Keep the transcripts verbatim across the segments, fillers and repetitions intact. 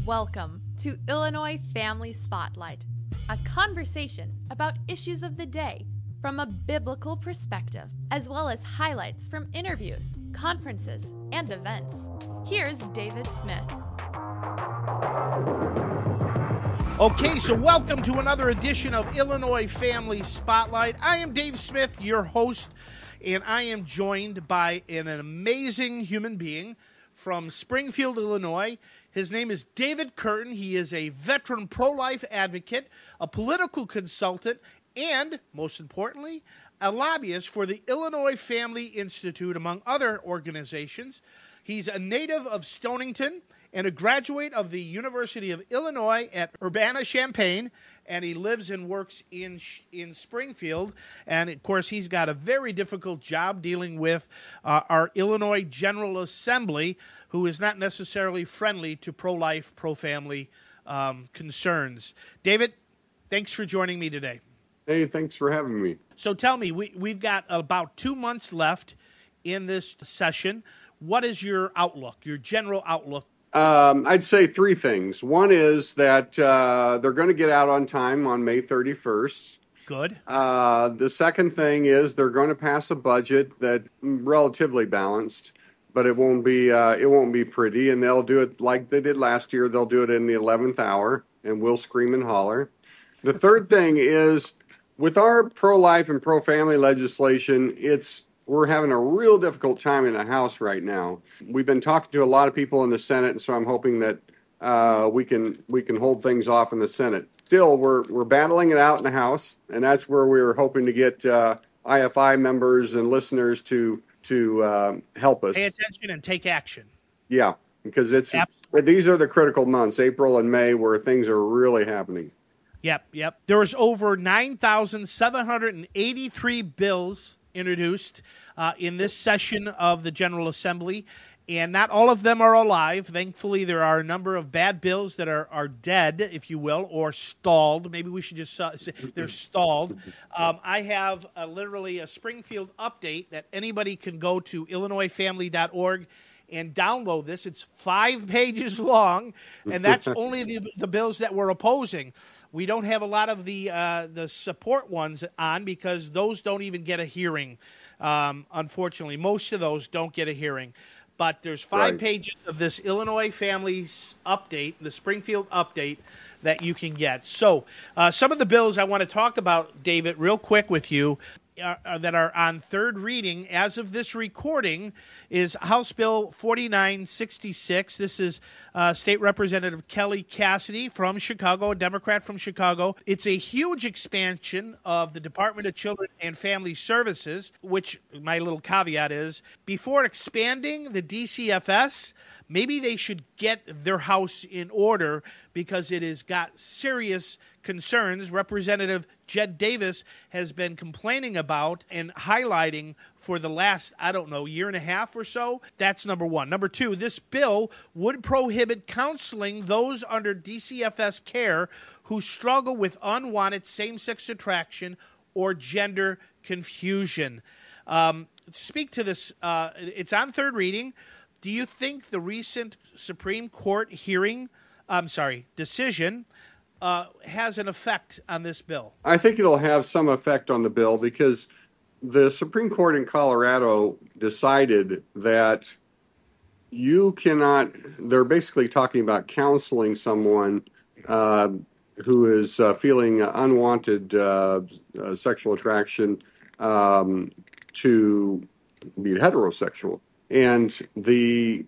Welcome to Illinois Family Spotlight, a conversation about issues of the day from a biblical perspective, as well as highlights from interviews, conferences, and events. Here's David Smith. Okay, so welcome to another edition of Illinois Family Spotlight. I am Dave Smith, your host, and I am joined by an amazing human being from Springfield, Illinois. His name is David Curtin. He is a veteran pro-life advocate, a political consultant, and, most importantly, a lobbyist for the Illinois Family Institute, among other organizations. He's a native of Stonington and a graduate of the University of Illinois at Urbana-Champaign, and he lives and works in in Springfield. And, of course, he's got a very difficult job dealing with uh, our Illinois General Assembly, who is not necessarily friendly to pro-life, pro-family um, concerns. David, thanks for joining me today. Hey, thanks for having me. So tell me, we, we've got about two months left in this session. What is your outlook, your general outlook? Um, I'd say three things. One is that uh, they're going to get out on time on May thirty-first. Good. Uh, the second thing is they're going to pass a budget that's relatively balanced, but it won't be uh, it won't be pretty, and they'll do it like they did last year. They'll do it in the eleventh hour, and we'll scream and holler. The third thing is with our pro-life and pro-family legislation, it's we're having a real difficult time in the House right now. We've been talking to a lot of people in the Senate, and so I'm hoping that uh, we can we can hold things off in the Senate. Still, we're we're battling it out in the House, and that's where we were hoping to get uh, I F I members and listeners to to uh, help us. Pay attention and take action. Yeah, because it's Absolutely. These are the critical months, April and May, where things are really happening. Yep, yep. There was over nine thousand seven hundred eighty-three bills introduced uh, in this session of the General Assembly, and not all of them are alive. Thankfully, there are a number of bad bills that are, are dead, if you will, or stalled. Maybe we should just uh, say they're stalled. Um, I have uh, literally a Springfield update that anybody can go to illinois family dot org and download this. It's five pages long, and that's only the, the bills that we're opposing. We don't have a lot of the uh, the support ones on because those don't even get a hearing. Um, unfortunately, most of those don't get a hearing. But there's five Right. pages of this Illinois Families Update, the Springfield Update, that you can get. So uh, some of the bills I want to talk about, David, real quick with you, Uh, uh, that are on third reading as of this recording is House Bill forty-nine sixty-six. This is uh, State Representative Kelly Cassidy from Chicago, a Democrat from Chicago. It's a huge expansion of the Department of Children and Family Services, which my little caveat is, before expanding the D C F S, maybe they should get their house in order because it has got serious concerns. Representative Jed Davis has been complaining about and highlighting for the last, I don't know, year and a half or so. That's number one. Number two, this bill would prohibit counseling those under D C F S care who struggle with unwanted same-sex attraction or gender confusion. Um, speak to this. Uh, it's on third reading. Do you think the recent Supreme Court hearing, I'm sorry, decision, uh, has an effect on this bill? I think it'll have some effect on the bill because the Supreme Court in Colorado decided that you cannot, they're basically talking about counseling someone uh, who is uh, feeling unwanted uh, uh, sexual attraction um, to be heterosexual. And the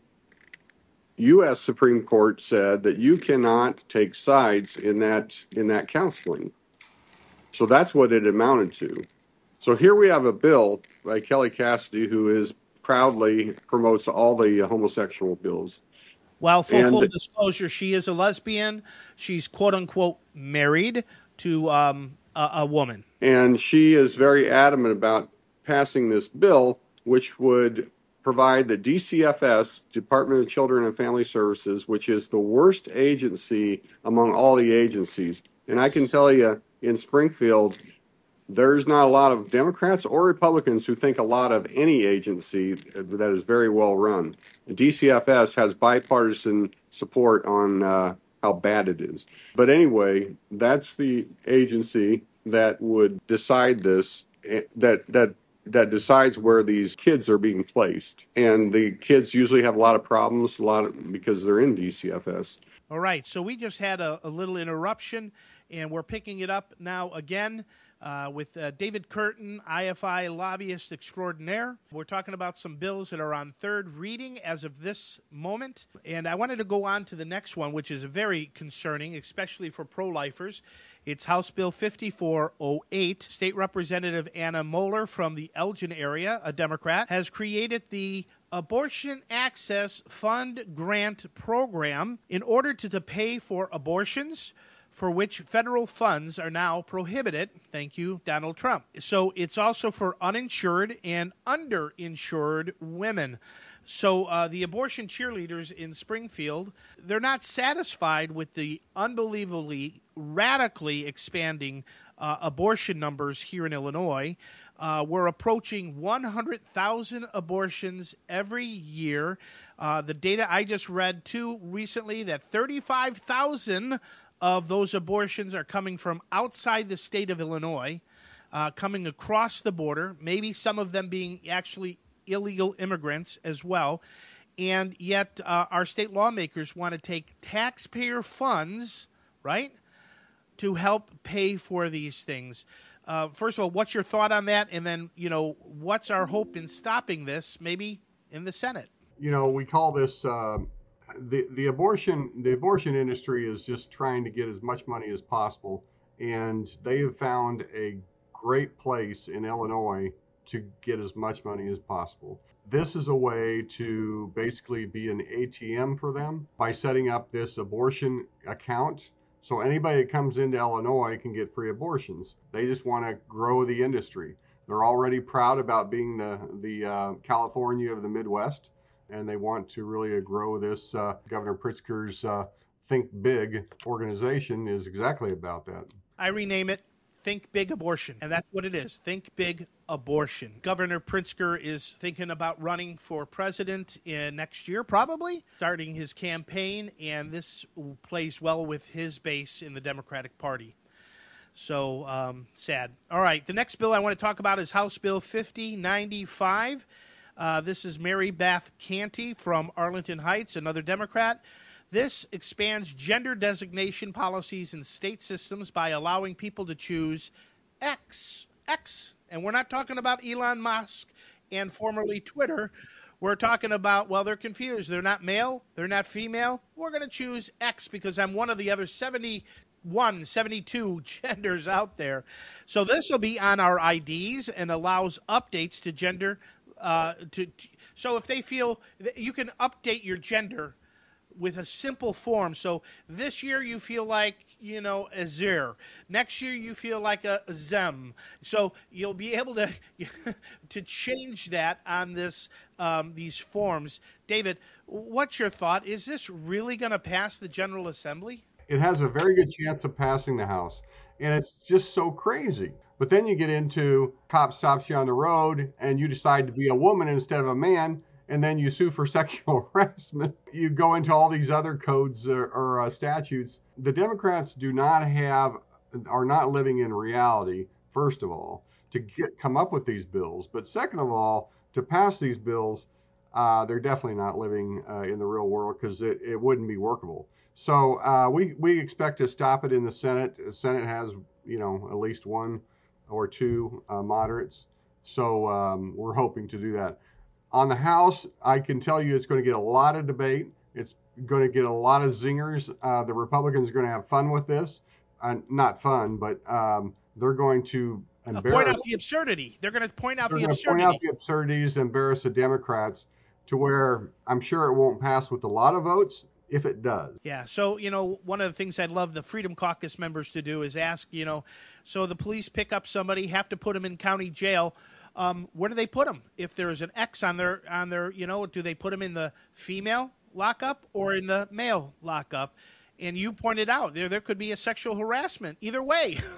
U S Supreme Court said that you cannot take sides in that in that counseling. So that's what it amounted to. So here we have a bill by Kelly Cassidy, who is proudly promotes all the homosexual bills. Well, for And- full disclosure, she is a lesbian. She's quote unquote married to um, a, a woman. And she is very adamant about passing this bill, which would provide the D C F S, Department of Children and Family Services, which is the worst agency among all the agencies. And I can tell you, in Springfield, there's not a lot of Democrats or Republicans who think a lot of any agency that is very well run. The D C F S has bipartisan support on uh, how bad it is. But anyway, that's the agency that would decide this, eh, that that that decides where these kids are being placed. And the kids usually have a lot of problems, a lot of, because they're in D C F S. All right, so we just had a, a little interruption, and we're picking it up now again uh, with uh, David Curtin, I F I lobbyist extraordinaire. We're talking about some bills that are on third reading as of this moment, and I wanted to go on to the next one, which is very concerning, especially for pro-lifers. It's House Bill fifty-four oh eight. State Representative Anna Moeller from the Elgin area, a Democrat, has created the Abortion Access Fund Grant Program in order to, to pay for abortions for which federal funds are now prohibited. Thank you, Donald Trump. So it's also for uninsured and underinsured women. So uh, the abortion cheerleaders in Springfield, they're not satisfied with the unbelievably, radically expanding uh, abortion numbers here in Illinois. Uh, we're approaching one hundred thousand abortions every year. Uh, the data I just read, too, recently, that thirty-five thousand of those abortions are coming from outside the state of Illinois, uh, coming across the border, maybe some of them being actually illegal immigrants as well. And yet uh, our state lawmakers want to take taxpayer funds, right, to help pay for these things. Uh, first of all, what's your thought on that? And then, you know, what's our hope in stopping this, maybe in the Senate? You know, we call this uh, the the abortion the abortion industry is just trying to get as much money as possible, and they have found a great place in Illinois to get as much money as possible. This is a way to basically be an A T M for them by setting up this abortion account. So anybody that comes into Illinois can get free abortions. They just want to grow the industry. They're already proud about being the, the uh, California of the Midwest, and they want to really grow this. Uh, Governor Pritzker's uh, Think Big organization is exactly about that. I rename it Think Big Abortion, and that's what it is, Think Big Abortion. Governor Pritzker is thinking about running for president in next year, probably, starting his campaign, and this plays well with his base in the Democratic Party. So, um, sad. All right, the next bill I want to talk about is House Bill fifty ninety-five. Uh, this is Mary Beth Canty from Arlington Heights, another Democrat. This expands gender designation policies in state systems by allowing people to choose X. X. And we're not talking about Elon Musk and formerly Twitter. We're talking about, well, they're confused. They're not male. They're not female. We're going to choose X because I'm one of the other seventy-one, seventy-two genders out there. So this will be on our I Ds and allows updates to gender. Uh, to, to So if they feel, you can update your gender with a simple form. So this year you feel like, you know, a zer. Next year you feel like a, a zem. So you'll be able to to change that on this um, these forms. David, what's your thought? Is this really going to pass the General Assembly? It has a very good chance of passing the House, and it's just so crazy. But then you get into cop stops you on the road, and you decide to be a woman instead of a man, and then you sue for sexual harassment. You go into all these other codes or, or uh, statutes. The Democrats do not have, are not living in reality, first of all, to get come up with these bills. But second of all, to pass these bills, uh, they're definitely not living uh, in the real world because it, it wouldn't be workable. So uh, we, we expect to stop it in the Senate. The Senate has, you know, at least one or two uh, moderates. So um, we're hoping to do that. On the House, I can tell you it's going to get a lot of debate. It's going to get a lot of zingers. Uh, the Republicans are going to have fun with this. Uh, not fun, but um, they're going to embarrass. Point out the absurdity. They're going to point out they're the going to absurdity. point out the absurdities, embarrass the Democrats to where I'm sure it won't pass with a lot of votes if it does. Yeah. So, you know, one of the things I'd love the Freedom Caucus members to do is ask, you know, so the police pick up somebody, have to put them in county jail. Um, where do they put them? If there's an X on their, on their, you know, do they put them in the female lockup or in the male lockup? And you pointed out there, there could be a sexual harassment either way.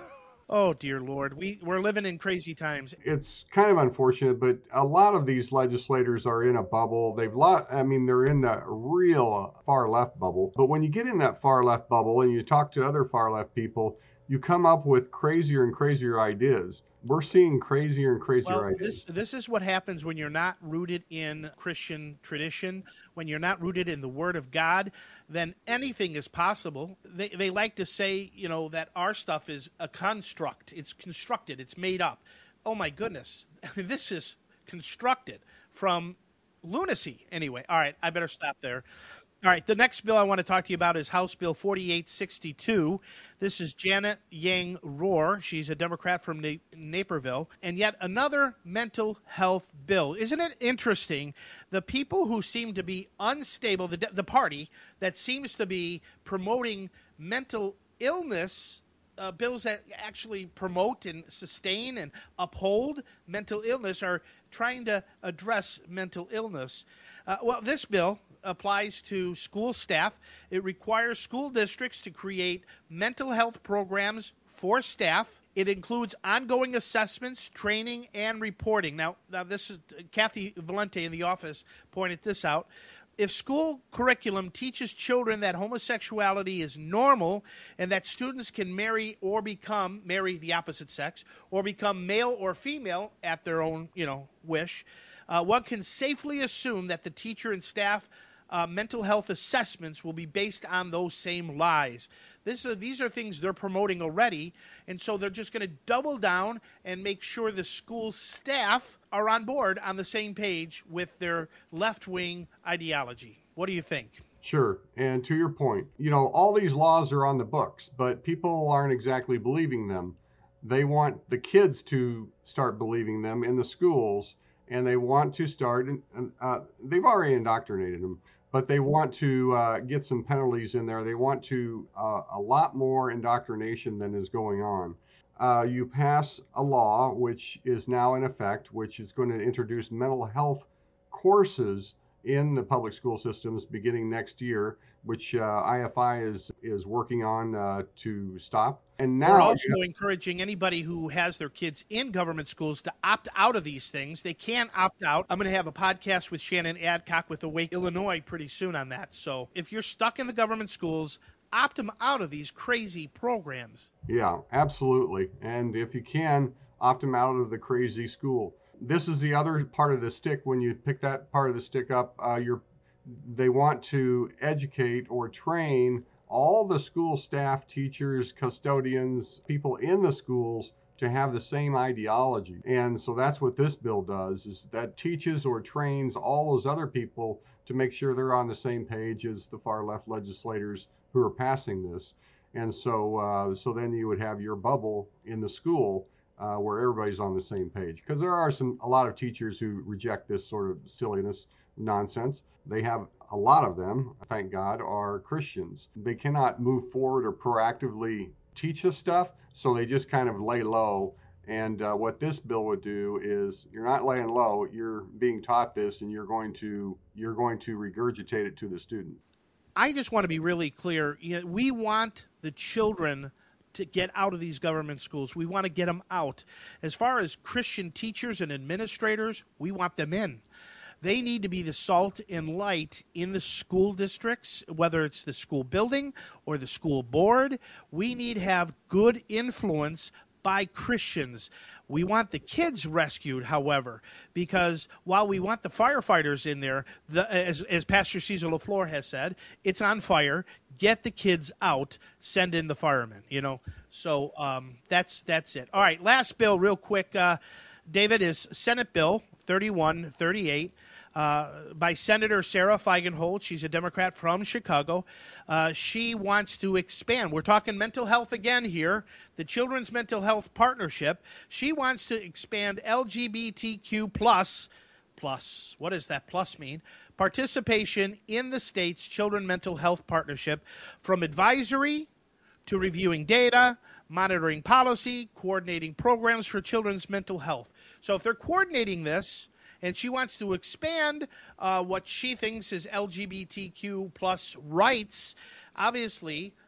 Oh, dear Lord. We, we're living in crazy times. It's kind of unfortunate, but a lot of these legislators are in a bubble. They've lot, I mean, they're in the real far left bubble. But when you get in that far left bubble and you talk to other far left people, you come up with crazier and crazier ideas. We're seeing crazier and crazier Well, ideas. this this is what happens when you're not rooted in Christian tradition, when you're not rooted in the Word of God, then anything is possible. They they like to say, you know, that our stuff is a construct. It's constructed, it's made up. Oh my goodness. This is constructed from lunacy. Anyway, all right, I better stop there. All right, the next bill I want to talk to you about is House Bill forty-eight sixty-two. This is Janet Yang Rohr. She's a Democrat from Na- Naperville. And yet another mental health bill. Isn't it interesting? The people who seem to be unstable, the, the party that seems to be promoting mental illness, Uh, bills that actually promote and sustain and uphold mental illness are trying to address mental illness. Uh, well, this bill applies to school staff. It requires school districts to create mental health programs for staff. It includes ongoing assessments, training, and reporting. Now, now this is Kathy Valente in the office pointed this out. If school curriculum teaches children that homosexuality is normal and that students can marry or become, marry the opposite sex, or become male or female at their own, you know, wish, uh, one can safely assume that the teacher and staff uh, mental health assessments will be based on those same lies. This is, these are things they're promoting already, and so they're just going to double down and make sure the school staff are on board on the same page with their left-wing ideology. What do you think? Sure. And to your point, you know, all these laws are on the books, but people aren't exactly believing them. They want the kids to start believing them in the schools, and they want to start, uh, they've already indoctrinated them, but they want to uh, get some penalties in there. They want to uh, a lot more indoctrination than is going on. Uh, you pass a law, which is now in effect, which is going to introduce mental health courses in the public school systems beginning next year, which uh, I F I is is working on uh, to stop. And now we're also encouraging anybody who has their kids in government schools to opt out of these things. They can opt out. I'm going to have a podcast with Shannon Adcock with Awake Illinois pretty soon on that. So if you're stuck in the government schools, opt them out of these crazy programs. Yeah, absolutely. And if you can, opt them out of the crazy school. This is the other part of the stick. When you pick that part of the stick up, uh, you're, they want to educate or train all the school staff, teachers, custodians, people in the schools to have the same ideology. And so that's what this bill does, is that teaches or trains all those other people to make sure they're on the same page as the far left legislators who are passing this. And so uh, so then you would have your bubble in the school uh, where everybody's on the same page. Because there are some a lot of teachers who reject this sort of silliness, nonsense. They have a lot of them, thank God, are Christians. They cannot move forward or proactively teach us stuff, so they just kind of lay low. And uh, what this bill would do is, you're not laying low, you're being taught this, and you're going to you're going to regurgitate it to the student. I just want to be really clear. You know, we want the children to get out of these government schools. We want to get them out. As far as Christian teachers and administrators, we want them in. They need to be the salt and light in the school districts, whether it's the school building or the school board. We need to have good influence by Christians. We want the kids rescued, however, because while we want the firefighters in there, the, as, as Pastor Cesar LaFleur has said, it's on fire. Get the kids out. Send in the firemen, you know. So um, that's that's it. All right, last bill real quick, uh, David, is Senate Bill thirty-one thirty-eight. Uh, by Senator Sarah Feigenhold. She's a Democrat from Chicago. Uh, she wants to expand. We're talking mental health again here. The Children's Mental Health Partnership. She wants to expand L G B T Q plus, plus, what does that plus mean? Participation in the state's Children's Mental Health Partnership, from advisory to reviewing data, monitoring policy, coordinating programs for children's mental health. So if they're coordinating this, and she wants to expand uh, what she thinks is L G B T Q plus rights, obviously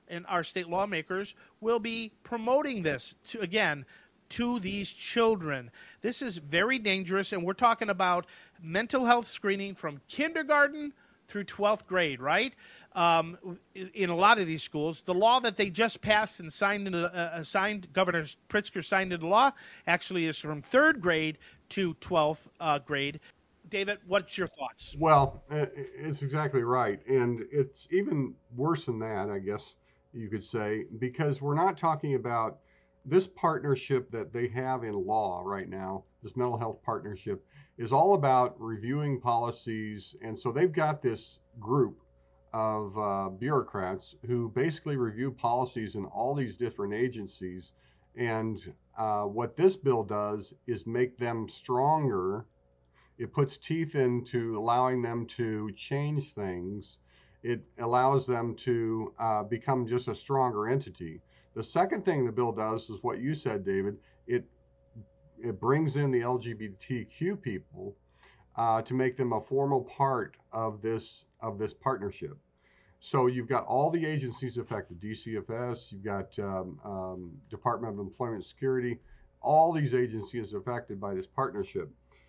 and our state lawmakers will be promoting this to, again, to these children. This is very dangerous, and we're talking about mental health screening from kindergarten through twelfth grade, right? Um, in a lot of these schools, the law that they just passed and signed, into, uh, signed Governor Pritzker signed into law, actually is from third grade to twelfth uh, grade. David, what's your thoughts? Well, it's exactly right. And it's even worse than that, I guess you could say, because we're not talking about this partnership that they have in law right now. This mental health partnership is all about reviewing policies. And so they've got this group of uh, bureaucrats who basically review policies in all these different agencies. And uh, what this bill does is make them stronger. It puts teeth into allowing them to change things. It allows them to uh, become just a stronger entity. The second thing the bill does is what you said, David. It it brings in the L G B T Q people uh, to make them a formal part of this of this partnership. So you've got all the agencies affected: D C F S, you've got um, um, Department of Employment Security. All these agencies affected by this partnership.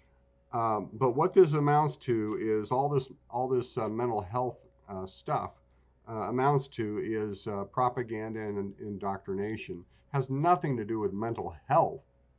Um, but what this amounts to is all this all this uh, mental health uh, stuff uh, amounts to is uh, propaganda and indoctrination. Has nothing to do with mental health.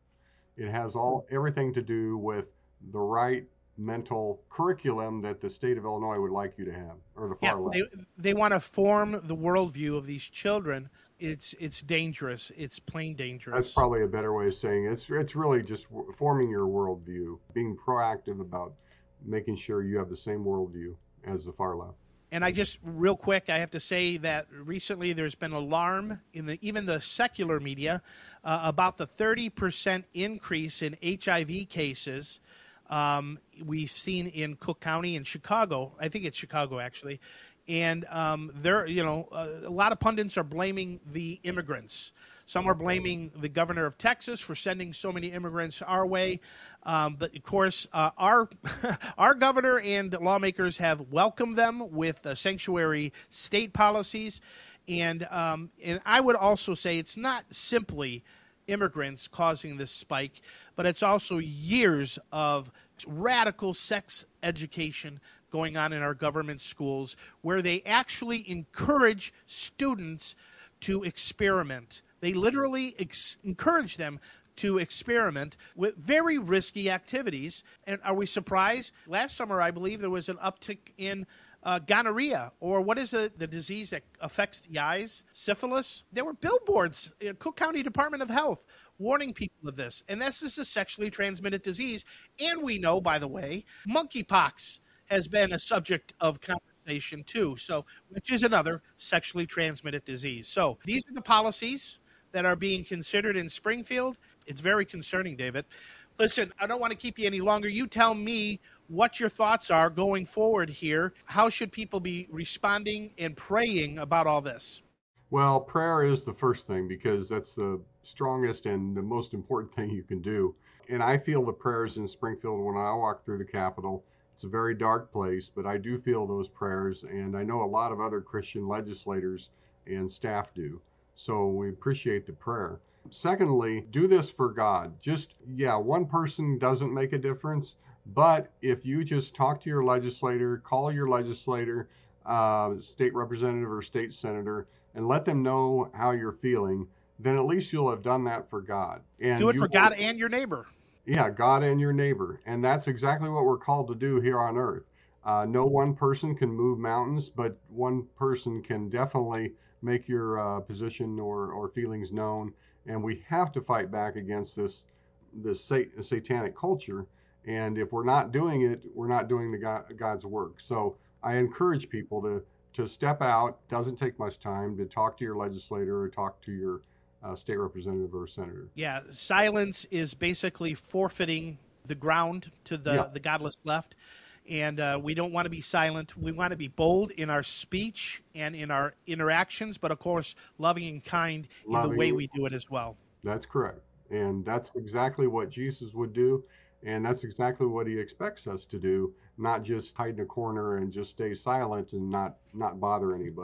It has all everything to do with the right mental curriculum that the state of Illinois would like you to have, or the far Yeah, left. they, they want to form the worldview of these children. It's it's dangerous. It's plain dangerous. That's probably a better way of saying it. It's it's really just forming your worldview, being proactive about making sure you have the same worldview as the far left. And I just, real quick, I have to say that recently there's been alarm in the even the secular media uh, about the thirty percent increase in H I V cases um, we've seen in Cook County and Chicago. I think it's Chicago, actually. And um, there, you know, uh, a lot of pundits are blaming the immigrants. Some are blaming the governor of Texas for sending so many immigrants our way. Um, but, of course, uh, our our governor and lawmakers have welcomed them with uh, sanctuary state policies. And um, and I would also say it's not simply immigrants causing this spike, but it's also years of radical sex education going on in our government schools, where they actually encourage students to experiment. They literally ex- encourage them to experiment with very risky activities. And are we surprised? Last summer, I believe, there was an uptick in uh, gonorrhea, or what is the, the disease that affects the eyes? Syphilis. There were billboards in Cook County Department of Health warning people of this. And this is a sexually transmitted disease. And we know, by the way, monkeypox has been a subject of conversation too, so which is another sexually transmitted disease. So these are the policies that are being considered in Springfield. It's very concerning, David. Listen, I don't want to keep you any longer. You tell me what your thoughts are going forward here. How should people be responding and praying about all this? Well, prayer is the first thing, because that's the strongest and the most important thing you can do. And I feel the prayers in Springfield when I walk through the Capitol. It's a very dark place, but I do feel those prayers, and I know a lot of other Christian legislators and staff do. So we appreciate the prayer. Secondly, do this for God. Just, yeah, one person doesn't make a difference, but if you just talk to your legislator, call your legislator, uh, state representative or state senator, and let them know how you're feeling, then at least you'll have done that for God. And do it you for God and your neighbor. Yeah, God and your neighbor. And that's exactly what we're called to do here on earth. Uh, no one person can move mountains, but one person can definitely make your uh, position or, or feelings known. And we have to fight back against this this sat- satanic culture. And if we're not doing it, we're not doing the God, God's work. So I encourage people to, to step out. Doesn't take much time to talk to your legislator or talk to your Uh, state representative or senator. Yeah, silence is basically forfeiting the ground to the, Yeah. the godless left. And uh, we don't want to be silent. We want to be bold in our speech and in our interactions, but of course, loving and kind in Loving. the way we do it as well. That's correct. And that's exactly what Jesus would do. And that's exactly what he expects us to do, not just hide in a corner and just stay silent and not, not bother anybody.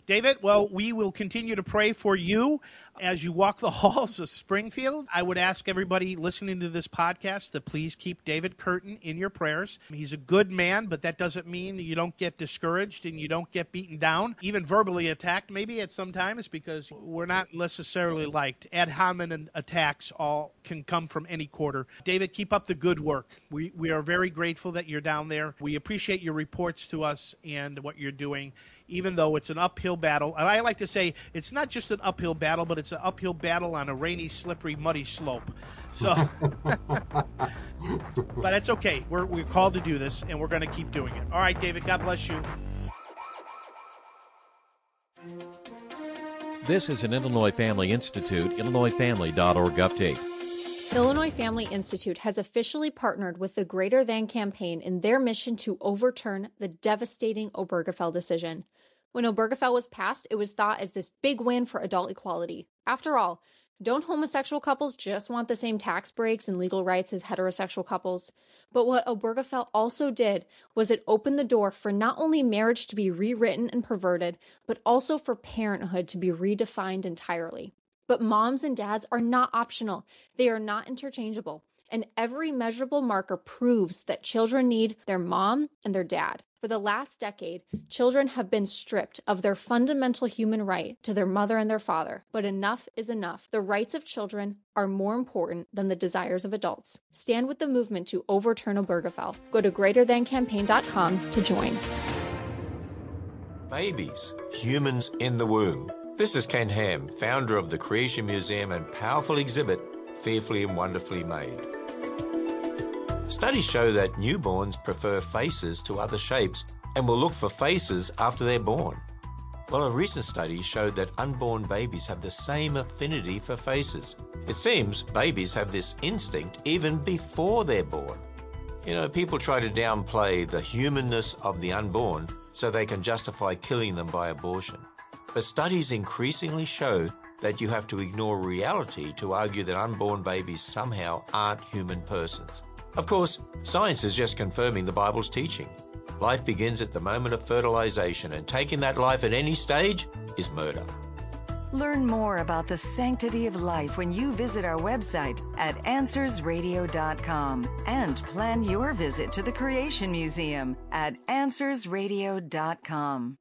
David, well, we will continue to pray for you as you walk the halls of Springfield. I would ask everybody listening to this podcast to please keep David Curtin in your prayers. He's a good man, but that doesn't mean you don't get discouraged and you don't get beaten down, even verbally attacked maybe at some times, because we're not necessarily liked. Ad hominem attacks all can come from any quarter. David, keep up the good work. We, we are very grateful that you're down there. We appreciate your reports to us and what you're doing, even though it's an uphill battle. And I like to say it's not just an uphill battle, but it's an uphill battle on a rainy, slippery, muddy slope. So, but it's okay. We're, we're called to do this, and we're going to keep doing it. All right, David, God bless you. This is an Illinois Family Institute, illinois family dot org update. Illinois Family Institute has officially partnered with the Greater Than campaign in their mission to overturn the devastating Obergefell decision. When Obergefell was passed, it was thought as this big win for adult equality. After all, don't homosexual couples just want the same tax breaks and legal rights as heterosexual couples? But what Obergefell also did was it opened the door for not only marriage to be rewritten and perverted, but also for parenthood to be redefined entirely. But moms and dads are not optional. They are not interchangeable. And every measurable marker proves that children need their mom and their dad. For the last decade, children have been stripped of their fundamental human right to their mother and their father. But enough is enough. The rights of children are more important than the desires of adults. Stand with the movement to overturn Obergefell. Go to greater than campaign dot com to join. Babies, humans in the womb. This is Ken Ham, founder of the Creation Museum and powerful exhibit, Fearfully and Wonderfully Made. Studies show that newborns prefer faces to other shapes and will look for faces after they're born. Well, a recent study showed that unborn babies have the same affinity for faces. It seems babies have this instinct even before they're born. You know, people try to downplay the humanness of the unborn so they can justify killing them by abortion. But studies increasingly show that you have to ignore reality to argue that unborn babies somehow aren't human persons. Of course, science is just confirming the Bible's teaching. Life begins at the moment of fertilization, and taking that life at any stage is murder. Learn more about the sanctity of life when you visit our website at answers radio dot com and plan your visit to the Creation Museum at answers radio dot com.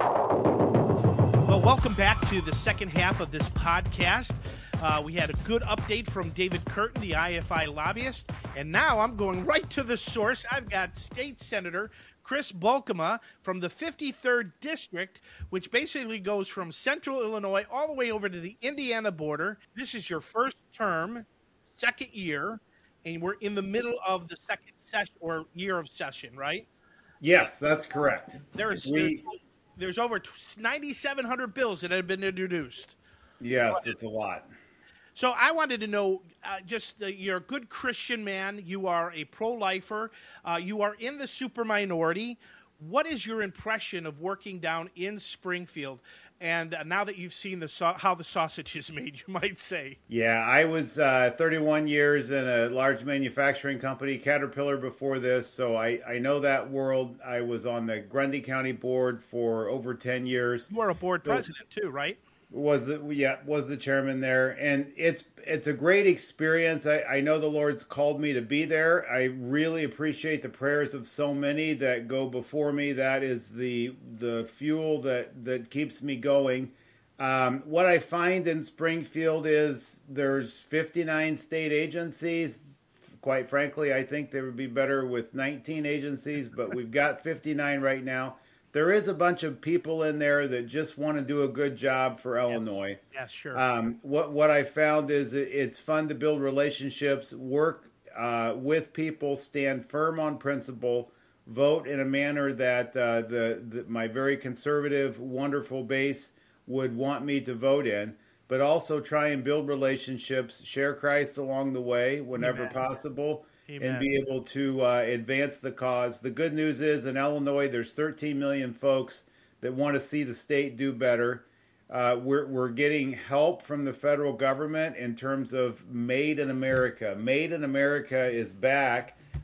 Well, welcome back to the second half of this podcast. Uh, we had a good update from David Curtin, the I F I lobbyist, and now I'm going right to the source. I've got State Senator Chris Bulkema from the fifty-third District, which basically goes from central Illinois all the way over to the Indiana border. This is your first term, second year, and we're in the middle of the second session or year of session, right? Yes, that's correct. There is we, there's, there's over ninety-seven hundred bills that have been introduced. Yes, it's a lot. So I wanted to know, uh, just uh, you're a good Christian man. You are a pro-lifer. Uh, you are in the super minority. What is your impression of working down in Springfield? And uh, now that you've seen the so- how the sausage is made, you might say. Yeah, I was uh, thirty-one years in a large manufacturing company, Caterpillar, before this. So I, I know that world. I was on the Grundy County board for over ten years. You are a board so, president too, right? Was the yeah was the chairman there, and it's it's a great experience. I, I know the Lord's called me to be there. I really appreciate the prayers of so many that go before me. That is the the fuel that that keeps me going. Um, what I find in Springfield is there's fifty-nine state agencies. Quite frankly, I think there would be better with nineteen agencies, but we've got fifty-nine right now. There is a bunch of people in there that just want to do a good job for Illinois. Yes, yes sure. Um, what what I found is it's fun to build relationships, work uh, with people, stand firm on principle, vote in a manner that uh, the, the my very conservative, wonderful base would want me to vote in, but also try and build relationships, share Christ along the way whenever Amen. possible. Amen. And be able to uh, advance the cause. The good news is in Illinois, there's thirteen million folks that want to see the state do better. Uh, we're, we're getting help from the federal government in terms of Made in America. Made in America is back.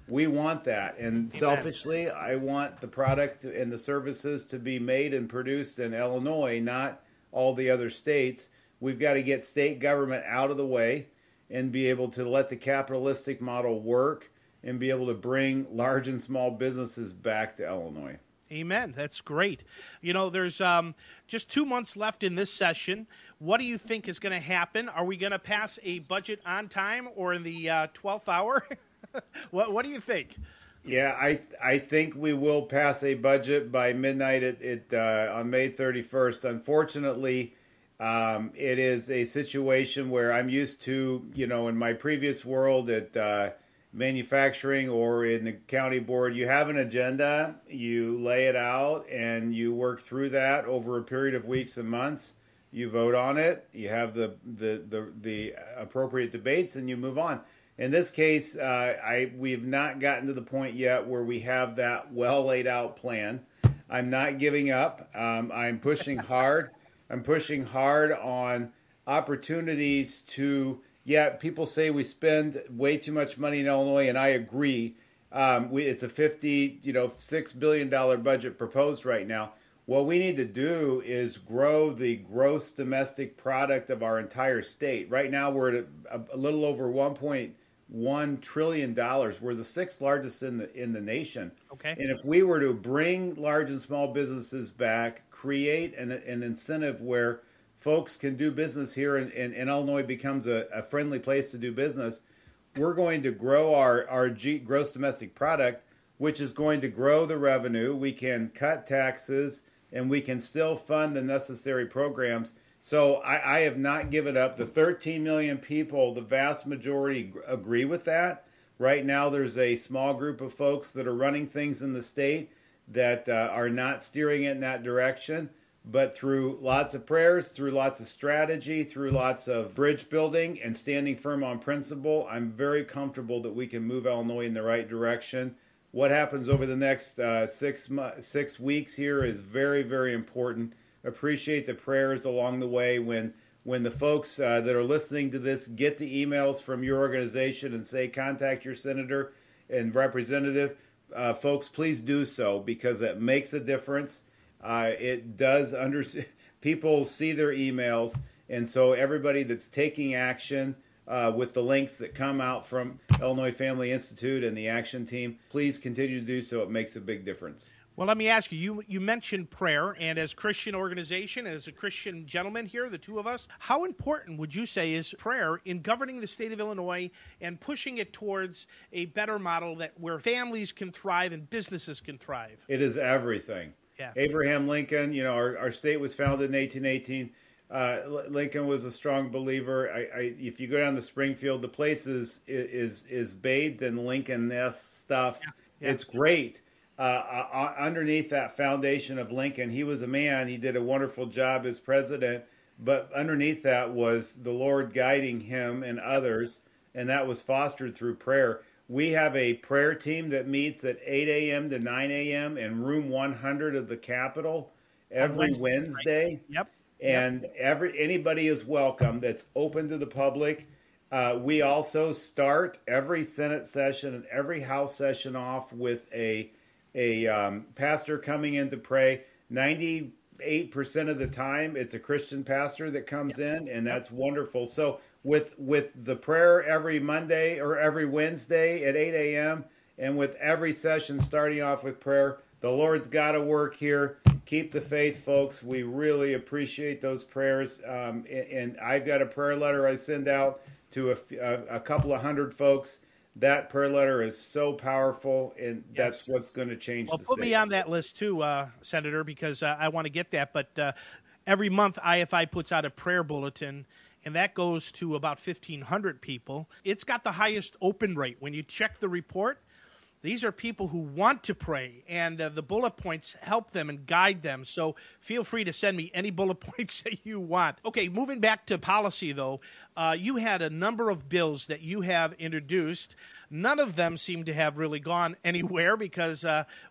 We want that. And Amen. Selfishly, I want the product and the services to be made and produced in Illinois, not all the other states. We've got to get state government out of the way and be able to let the capitalistic model work and be able to bring large and small businesses back to Illinois. Amen. That's great. You know, there's um, just two months left in this session. What do you think is going to happen? Are we going to pass a budget on time or in the uh, twelfth hour? what What do you think? Yeah, I I think we will pass a budget by midnight at, at uh, on May thirty-first. Unfortunately, um, it is a situation where I'm used to, you know, in my previous world at uh, manufacturing or in the county board, you have an agenda, you lay it out, and you work through that over a period of weeks and months. You vote on it, you have the the the, the appropriate debates, and you move on. In this case, uh, I we've not gotten to the point yet where we have that well laid out plan. I'm not giving up. Um, I'm pushing hard. I'm pushing hard on opportunities to. Yeah, people say we spend way too much money in Illinois, and I agree. Um, we, it's a fifty, you know, six billion dollar budget proposed right now. What we need to do is grow the gross domestic product of our entire state. Right now, we're at a, a little over one point one trillion dollars. We're the sixth largest in the in the nation. Okay. And if we were to bring large and small businesses back, create an, an incentive where folks can do business here and, and, and Illinois becomes a, a friendly place to do business, we're going to grow our, our G, gross domestic product, which is going to grow the revenue. We can cut taxes, and we can still fund the necessary programs. So I, I have not given up. The thirteen million people, the vast majority agree with that. Right now, there's a small group of folks that are running things in the state that uh, are not steering it in that direction. But through lots of prayers, through lots of strategy, through lots of bridge building and standing firm on principle, I'm very comfortable that we can move Illinois in the right direction. What happens over the next uh, six mo- six weeks here is very, very important. Appreciate the prayers along the way. When when the folks uh, that are listening to this get the emails from your organization and say, contact your senator and representative, uh, folks, please do so, because that makes a difference. Uh, it does under people see their emails, and so everybody that's taking action uh, with the links that come out from Illinois Family Institute and the action team, please continue to do so. It makes a big difference. Well, let me ask you, you, you mentioned prayer, and as Christian organization, as a Christian gentleman here, the two of us, how important would you say is prayer in governing the state of Illinois and pushing it towards a better model that where families can thrive and businesses can thrive? It is everything. Yeah. Abraham Lincoln, you know, our, our state was founded in eighteen eighteen. Uh, Lincoln was a strong believer. I, I, if you go down to Springfield, the place is is is bathed in Lincoln-esque stuff. Yeah. Yeah. It's great. Uh, uh, underneath that foundation of Lincoln, he was a man. He did a wonderful job as president. But underneath that was the Lord guiding him and others, and that was fostered through prayer. We have a prayer team that meets at eight a.m. to nine a.m. in room one hundred of the Capitol every Wednesday. Wednesday. Right. Yep. And yep. every anybody is welcome that's open to the public. Uh, we also start every Senate session and every House session off with a a um, pastor coming in to pray. ninety-eight percent of the time, it's a Christian pastor that comes yep. in, and that's yep. wonderful. So with with the prayer every Monday or every Wednesday at eight a.m. and with every session starting off with prayer, the Lord's got to work here. Keep the faith, folks. We really appreciate those prayers. Um, and, and I've got a prayer letter I send out to a, a, a couple of hundred folks. That prayer letter is so powerful, and yes. that's what's going to change well, the put state. me on that list too, uh, Senator, because uh, I want to get that. But uh, every month I F I puts out a prayer bulletin, and that goes to about fifteen hundred people. It's got the highest open rate. When you check the report, these are people who want to pray, and uh, the bullet points help them and guide them. So feel free to send me any bullet points that you want. Okay, moving back to policy, though, uh, you had a number of bills that you have introduced. None of them seem to have really gone anywhere because, uh, well,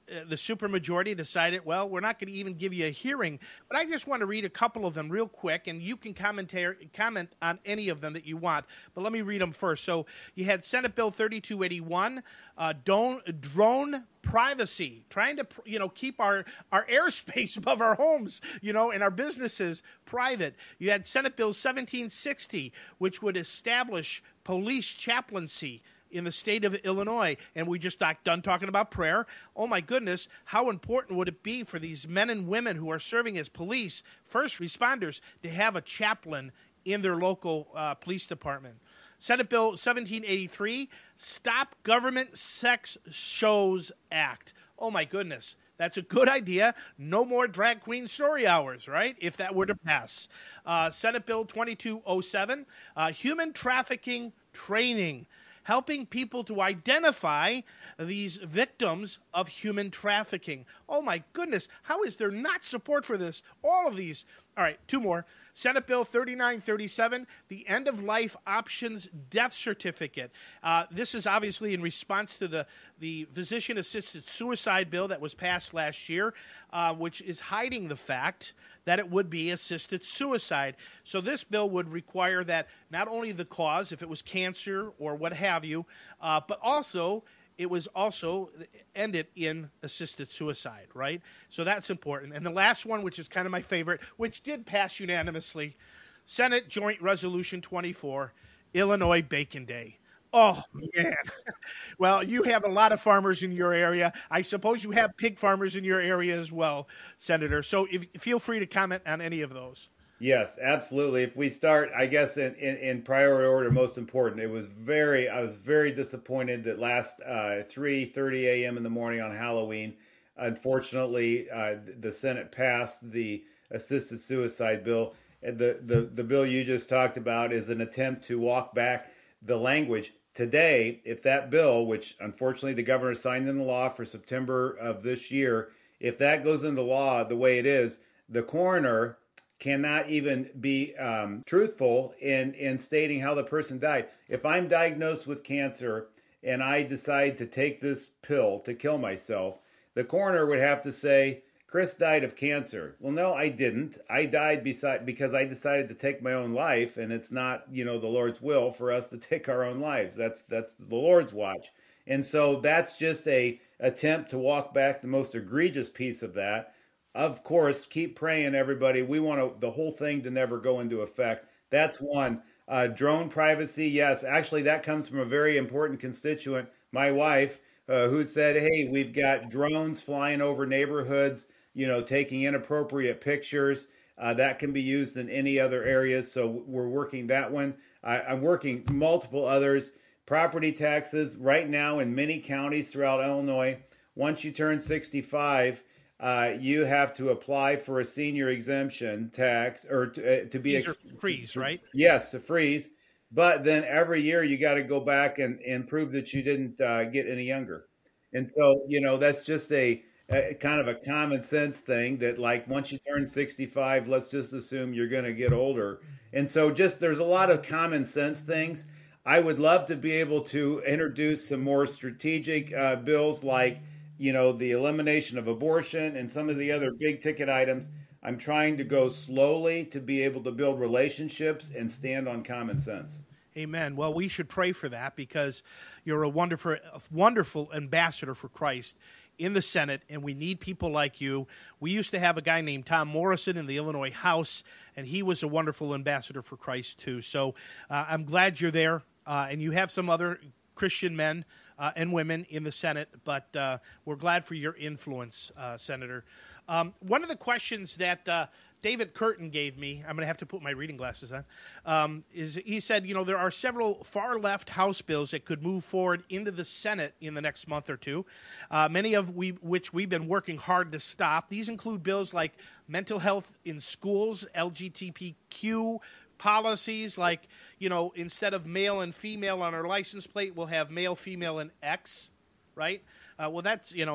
uh, the supermajority decided, well, we're not going to even give you a hearing. But I just want to read a couple of them real quick, and you can commentary, comment on any of them that you want. But let me read them first. So you had Senate Bill thirty-two eighty-one, uh, drone, drone privacy, trying to, you know, keep our, our airspace above our homes, you know, and our businesses private. You had Senate Bill seventeen sixty, which would establish police chaplaincy in the state of Illinois, and we just got done talking about prayer. Oh my goodness, how important would it be for these men and women who are serving as police, first responders, to have a chaplain in their local uh, police department? Senate Bill seventeen eighty-three, Stop Government Sex Shows Act. Oh my goodness, that's a good idea. No more drag queen story hours, right, if that were to pass. Uh, Senate Bill twenty-two oh seven, uh, Human Trafficking Training, helping people to identify these victims of human trafficking. Oh, my goodness. How is there not support for this? All of these. All right, two more. Senate Bill thirty-nine thirty-seven, the End-of-Life Options Death Certificate. Uh, this is obviously in response to the, the physician-assisted suicide bill that was passed last year, uh, which is hiding the fact that it would be assisted suicide. So this bill would require that not only the cause, if it was cancer or what have you, uh, but also it was also ended in assisted suicide, right? So that's important. And the last one, which is kind of my favorite, which did pass unanimously, Senate Joint Resolution twenty-four, Illinois Bacon Day. Oh, man. Well, you have a lot of farmers in your area. I suppose you have pig farmers in your area as well, Senator. So if, feel free to comment on any of those. Yes, absolutely. If we start, I guess, in, in, in priority order, most important, it was very, I was very disappointed that last uh, three thirty a.m. in the morning on Halloween, unfortunately, uh, the Senate passed the assisted suicide bill. The, the, the bill you just talked about is an attempt to walk back the language. Today, if that bill, which unfortunately the governor signed into law for September of this year, if that goes into law the way it is, the coroner cannot even be um, truthful in, in stating how the person died. If I'm diagnosed with cancer and I decide to take this pill to kill myself, the coroner would have to say, Chris died of cancer. Well, no, I didn't. I died beside, because I decided to take my own life, and it's not, you know, the Lord's will for us to take our own lives. That's that's the Lord's watch. And so that's just a attempt to walk back the most egregious piece of that. Of course, keep praying, everybody. We want to, the whole thing to never go into effect. That's one. Uh, drone privacy, yes. Actually, that comes from a very important constituent, my wife, uh, who said, hey, we've got drones flying over neighborhoods, you know, taking inappropriate pictures. Uh, that can be used in any other areas. So we're working that one. I, I'm working multiple others. Property taxes right now in many counties throughout Illinois. Once you turn sixty-five, uh, you have to apply for a senior exemption tax or to, uh, to be These are freeze, right? Yes, a freeze. But then every year you got to go back and, and prove that you didn't uh, get any younger. And so, you know, that's just a, a kind of a common sense thing that, like, once you turn sixty-five, let's just assume you're going to get older. And so just there's a lot of common sense things. I would love to be able to introduce some more strategic uh, bills like, you know, the elimination of abortion and some of the other big ticket items. I'm trying to go slowly to be able to build relationships and stand on common sense. Amen. Well, we should pray for that because you're a wonderful, a wonderful ambassador for Christ in the Senate, and we need people like you. We used to have a guy named Tom Morrison in the Illinois House, and he was a wonderful ambassador for Christ too. So uh, I'm glad you're there, uh, and you have some other Christian men uh, and women in the Senate, but uh, we're glad for your influence, uh, Senator. Um, one of the questions that uh, David Curtin gave me, I'm going to have to put my reading glasses on, um, is he said, you know, there are several far-left House bills that could move forward into the Senate in the next month or two, uh, many of we, which we've been working hard to stop. These include bills like mental health in schools, L G B T Q policies, like, you know, instead of male and female on our license plate, we'll have male, female, and X, right? Uh, well, that's, you know,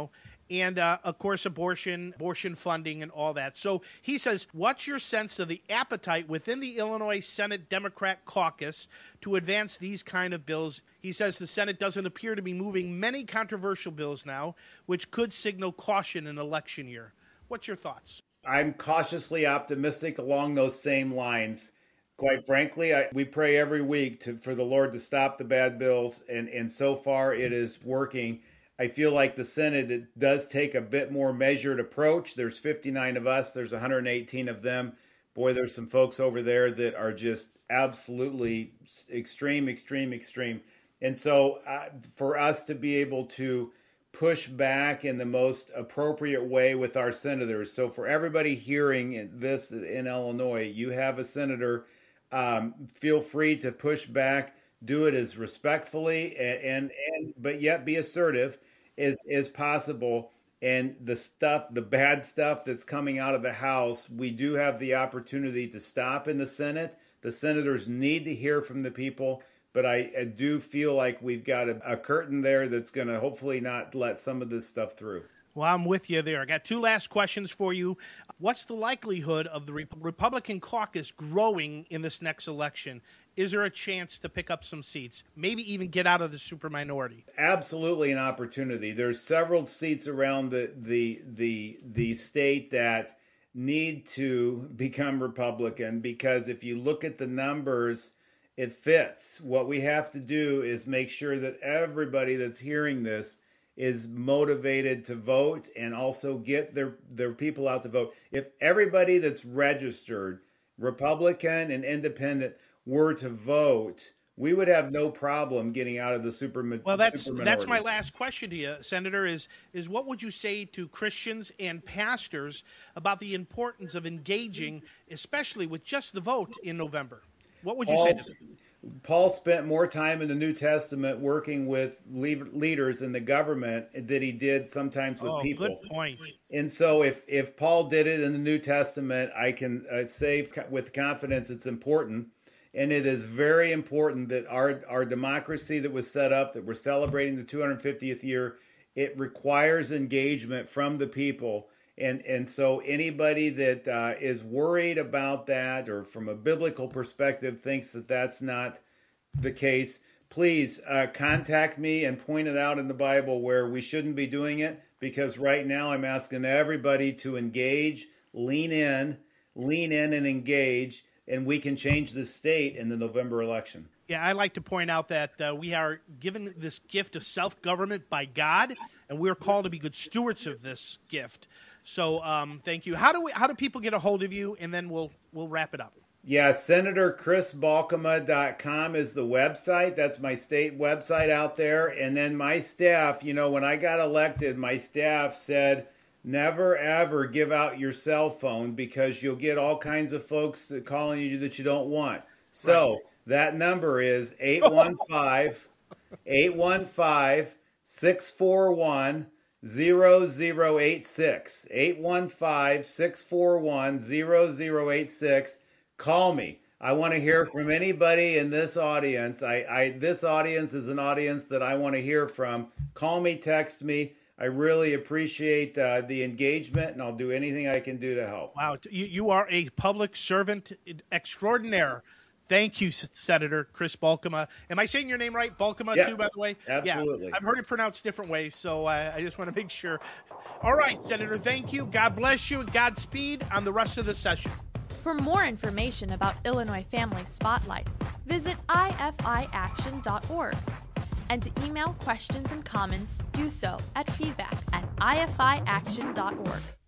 and, uh, of course, abortion, abortion funding and all that. So he says, what's your sense of the appetite within the Illinois Senate Democrat caucus to advance these kind of bills? He says the Senate doesn't appear to be moving many controversial bills now, which could signal caution in election year. What's your thoughts? I'm cautiously optimistic along those same lines. Quite frankly, I, we pray every week to, for the Lord to stop the bad bills, and, and so far it is working. I feel like the Senate it does take a bit more measured approach. There's fifty-nine of us. There's one hundred eighteen of them. Boy, there's some folks over there that are just absolutely extreme, extreme, extreme. And so uh, for us to be able to push back in the most appropriate way with our senators. So for everybody hearing this in Illinois, you have a senator, um, feel free to push back, do it as respectfully and, and, and but yet be assertive as, as possible. And the stuff, the bad stuff that's coming out of the House, we do have the opportunity to stop in the Senate. The senators need to hear from the people. But I, I do feel like we've got a, a curtain there that's going to hopefully not let some of this stuff through. Well, I'm with you there. I got two last questions for you. What's the likelihood of the Re- Republican caucus growing in this next election? Is there a chance to pick up some seats, maybe even get out of the superminority? Absolutely an opportunity. There's several seats around the the the the state that need to become Republican, because if you look at the numbers, it fits. What we have to do is make sure that everybody that's hearing this is motivated to vote and also get their, their people out to vote. If everybody that's registered, Republican and independent, were to vote, we would have no problem getting out of the super. Well, that's super that's my last question to you, Senator. Is is what would you say to Christians and pastors about the importance of engaging, especially with just the vote in November? What would you Paul, say to them? Paul spent more time in the New Testament working with leaders in the government than he did sometimes with oh, people. Good point. And so if, if Paul did it in the New Testament, I can uh, say with confidence it's important. And it is very important that our, our democracy that was set up, that we're celebrating the two hundred fiftieth year, it requires engagement from the people. And and so anybody that uh, is worried about that, or from a biblical perspective thinks that that's not the case, please uh, contact me and point it out in the Bible where we shouldn't be doing it. Because right now I'm asking everybody to engage, lean in, lean in and engage, and we can change the state in the November election. Yeah, I like to point out that uh, we are given this gift of self-government by God, and we are called to be good stewards of this gift. So um, thank you. How do we? How do people get a hold of you? And then we'll we'll wrap it up. Yeah, Senator Chris Balkema dot com is the website. That's my state website out there. And then my staff, you know, when I got elected, my staff said, never, ever give out your cell phone because you'll get all kinds of folks calling you that you don't want. So right. That number is eight one five, eight one five, six four one, zero zero eight six. eight one five, six four one, zero zero eight six. Call me. I want to hear from anybody in this audience. I, I this audience is an audience that I want to hear from. Call me, text me. I really appreciate uh, the engagement, and I'll do anything I can do to help. Wow, you, you are a public servant extraordinaire. Thank you, Senator Chris Balkema. Am I saying your name right? Balkema, yes, too, by the way? Absolutely. Yeah, I've heard it pronounced different ways, so uh, I just want to make sure. All right, Senator, thank you. God bless you, and Godspeed on the rest of the session. For more information about Illinois Family Spotlight, visit I F I action dot org. And to email questions and comments, do so at feedback at I F I action dot org.